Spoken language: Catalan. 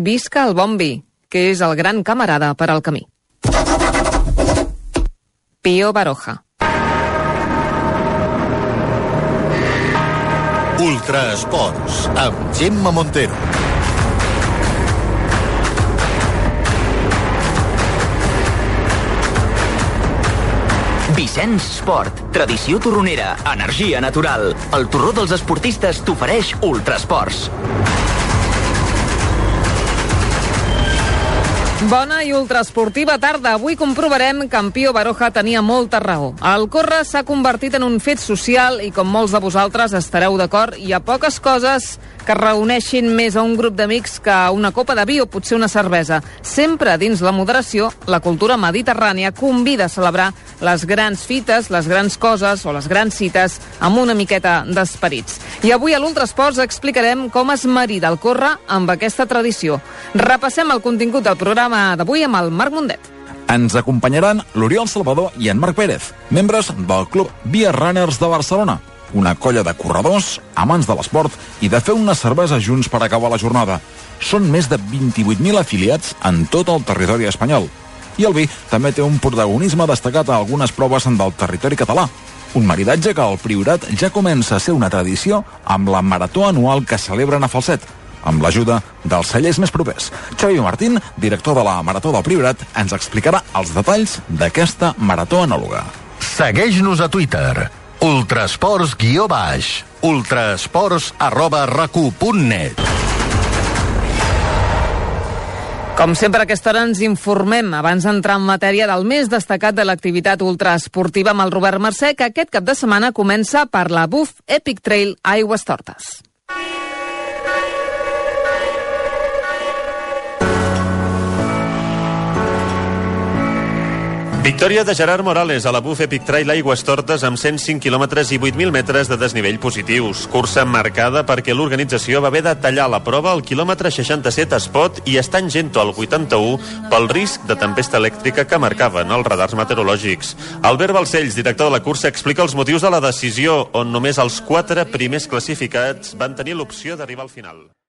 visca el bon vi, que és el gran camarada per al camí. Pío Baroja. Ultraesports, amb Gemma Montero. Vicenç Sport, tradició torronera, energia natural. El torró dels esportistes t'ofereix Ultraesports. Bona i ultraesportiva tarda. Avui comprovarem que en Pío Baroja tenia molta raó. El córrer s'ha convertit en un fet social i, com molts de vosaltres estareu d'acord, hi ha poques coses que reuneixin més a un grup d'amics que una copa de vi o potser una cervesa. Sempre dins la moderació, la cultura mediterrània convida a celebrar les grans fites, les grans coses o les grans cites amb una miqueta d'esperits. I avui a l'Ultraesports explicarem com es marida el córrer amb aquesta tradició. Repassem el contingut del programa d'avui amb el Marc Mundet. Ens acompanyaran l'Oriol Salvador i en Marc Pérez, membres del Club Via Runners de Barcelona, una colla de corredors, amants de l'esport i de fer una cervesa junts per acabar la jornada. Són més de 28.000 afiliats en tot el territori espanyol. I el vi també té un protagonisme destacat a algunes proves del territori català. Un maridatge que al Priorat ja comença a ser una tradició amb la marató anual que celebren a Falset, amb l'ajuda dels cellers més propers. Xavi Martín, director de la Marató del Priorat, ens explicarà els detalls d'aquesta marató anàloga. Segueix-nos a Twitter, Ultraesports _ ultraesports@racu.net. Com sempre, a aquesta hora ens informem abans d'entrar en matèria del més destacat de l'activitat ultraesportiva amb el Robert Mercè, que aquest cap de setmana comença per la Buff Epic Trail Aigüestortes. Victòria de Gerard Morales a la Buff Epic Trail Aigüestortes amb 105 quilòmetres i 8.000 metres de desnivell positius. Cursa marcada perquè l'organització va haver de tallar la prova al quilòmetre 67 a Espot i està engento al 81 pel risc de tempesta elèctrica que marcaven els radars meteorològics. Albert Balcells, director de la cursa, explica els motius de la decisió, on només els 4 primers classificats van tenir l'opció d'arribar al final.